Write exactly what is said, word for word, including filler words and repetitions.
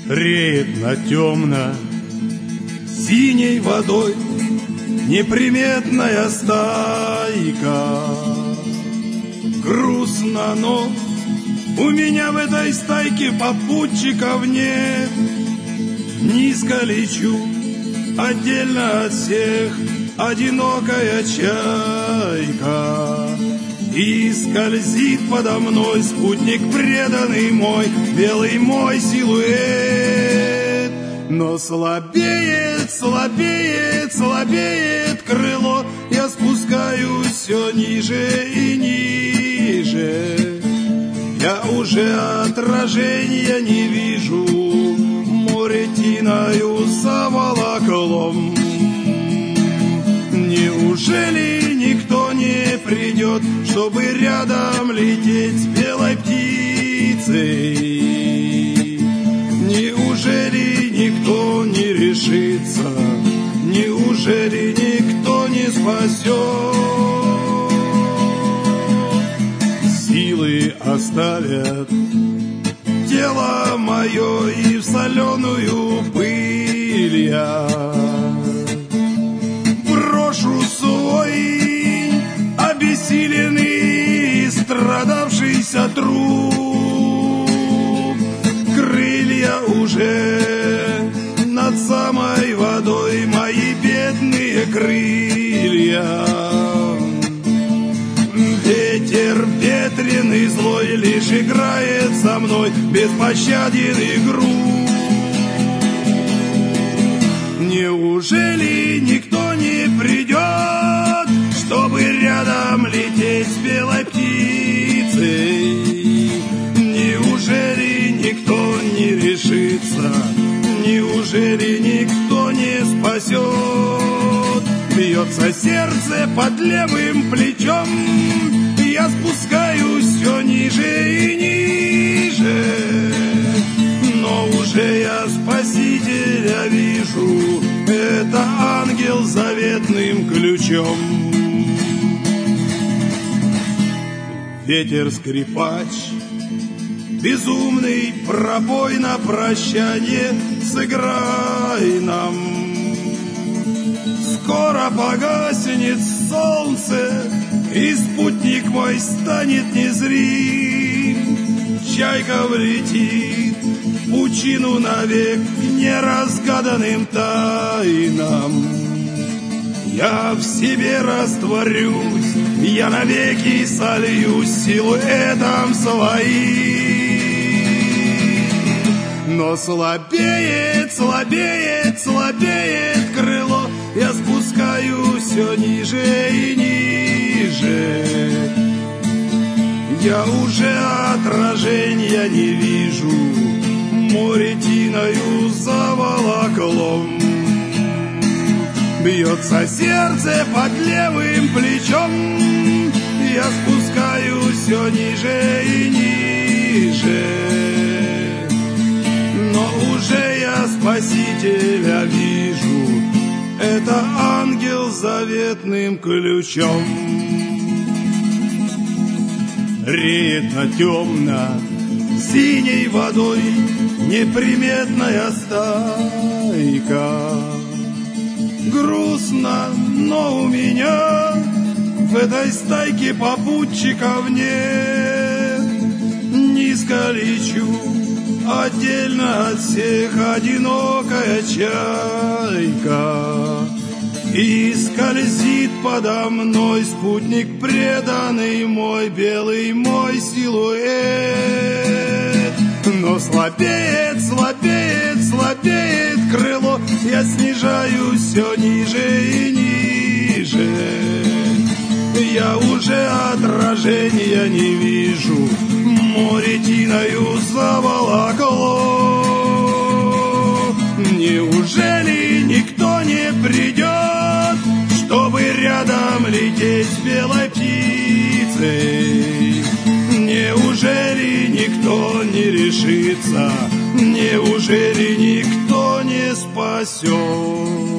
Реет на темно синей водой неприметная стайка. Грустно, но у меня в этой стайке попутчиков нет. Низко лечу, отдельно от всех, одинокая чайка. И скользит подо мной спутник преданный мой, белый мой силуэт. Но слабеет, слабеет, слабеет крыло, я спускаюсь все ниже и ниже. Я уже отражения не вижу, море тиною заволоклом. Неужели никто не придет, чтобы рядом лететь с белой птицей? Неужели никто не решится? Неужели никто не спасет? Силы оставят тело мое, и в соленую пыль я брошу свой обессиленный, страдавшийся труп. Крылья уже над самой водой, мои бедные крылья. Ветер ветреный злой лишь играет со мной беспощаден игру. Неужели никто не придет, чтобы рядом лететь с белой птицей? Неужели никто не решится? Неужели никто не спасет? Бьется сердце под левым плечом, я спускаюсь все ниже и ниже. Но уже я Спасителя вижу, это ангел с заветным ключом. Ветер скрипач, безумный пробой на прощание, сыграй нам. Скоро погаснет солнце, и спутник мой станет незрим. Чайка влетит в пучину навек к неразгаданным тайнам. Я в себе растворюсь, я навеки сольюсь силуэтом своим. Но слабеет, слабеет, слабеет крыло, я спускаюсь все ниже и ниже. Я уже отражения не вижу, море тиною заволоклом. Бьется сердце под левым плечом, я спускаюсь все ниже и ниже. Но уже я Спасителя вижу, это ангел с заветным ключом. Реет на темно синей водой неприметная стайка. Грустно, но у меня в этой стайке попутчиков нет. Низко лечу, отдельно от всех, одинокая чайка. И скользит подо мной спутник преданный мой, белый мой силуэт. Но слабеет, слабеет, слабеет крыло, я снижаюсь все ниже и ниже. Я уже отражения не вижу, море тиною заволокло. Неужели никто не придет, чтобы рядом лететь с белой птицей? Неужели никто не решится? Неужели никто не спасет?